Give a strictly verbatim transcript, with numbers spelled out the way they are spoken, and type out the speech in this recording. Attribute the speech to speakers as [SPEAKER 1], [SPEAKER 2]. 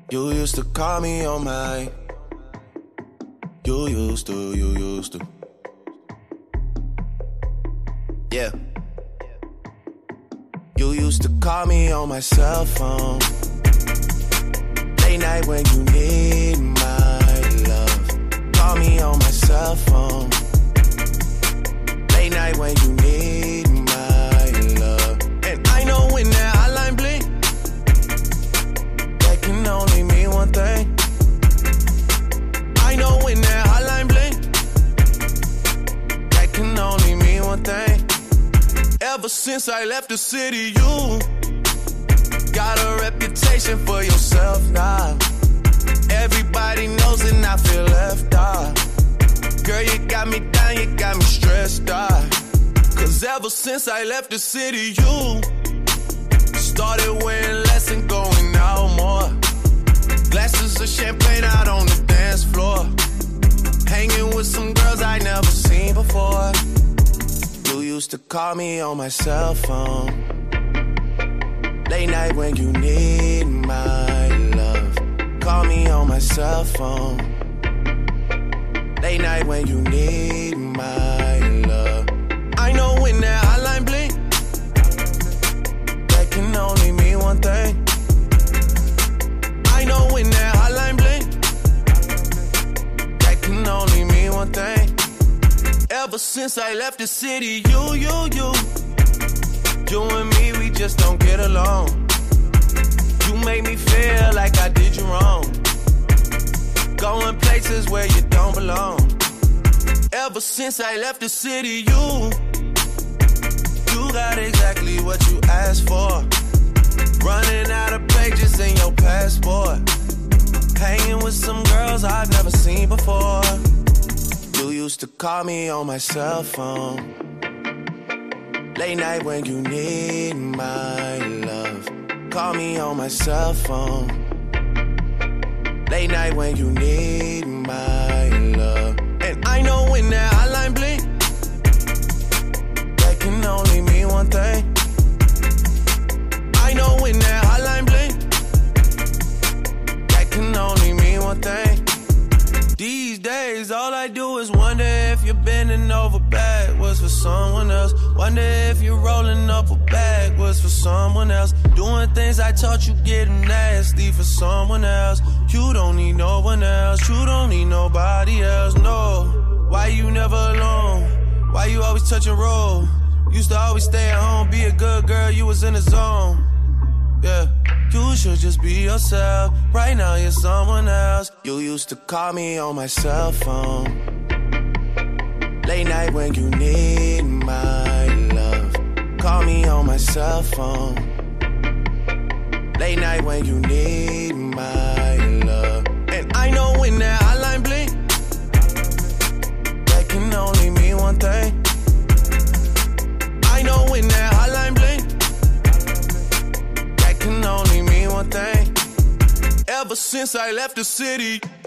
[SPEAKER 1] You used to call me on my. You used to, you used to. Yeah. You used to call me on my cell phone. Late night when you need my love. Call me on my cell phone. Late night when you need my love. And I know when that hotline blink, that can only mean one thing. I know when that hotline blink, that can only mean one thing. Ever since I left the city, you got a reputation for yourself now. Everybody knows and I feel left out. Girl, you got me down, you got me stressed out. Cause ever since I left the city, you started wearing less and going out more. Glasses of champagne out on the dance floor. Hanging with some girls I never seen before. You used to call me on my cell phone. Late night when you need my love. Call me on my cell phone. Late night when you need my love. I know when that hotline blink, that can only mean one thing. I know when that hotline blink, that can only mean one thing. Ever since I left the city, you, you, you, you and me, we just don't get along. You make me feel like I did you wrong. Going places where you don't belong. Ever since I left the city, you, you got exactly what you asked for. Running out of pages in your passport. Hanging with some girls I've never seen before. You used to call me on my cell phone. Late night when you need my love. Call me on my cell phone. Late night when you need my love. And I know when that hotline blink, that can only mean one thing. I know when that hotline blink, that can only mean one thing. These days, all I do is wonder if you're bending over backwards for someone else. Wonder if you're rolling up a backwards for someone else. Doing things I taught you getting nasty for someone else. You don't need no one else. You don't need nobody else, no. Why you never alone? Why you always touch and roll? Used to always stay at home, be a good girl, you was in the zone. Yeah, you should just be yourself. Right now you're someone else. You used to call me on my cell phone. Late night when you need my love. Call me on my cell phone. Late night when you need my love. And I know when that hotline blink, that can only mean one thing. I know when that hotline blink, can only mean one thing. Ever since I left the city.